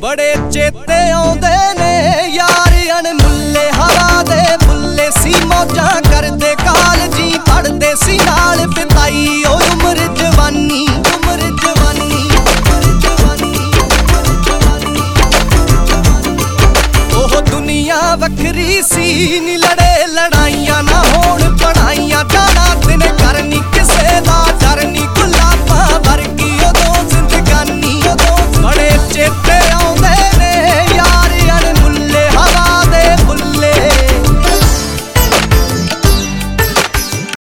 बड़े चेते आउंदे ने यार अणमुल्ले हवा दे बुल्ले सी मौजां करदे कालजी पढ़दे सी नाल बिताई ओ उम्र जवानी उम्र जवानी ओह दुनिया वखरी सी नी लड़े लड़ाइयां ना होण पढ़ाइयां जाना दिन करनी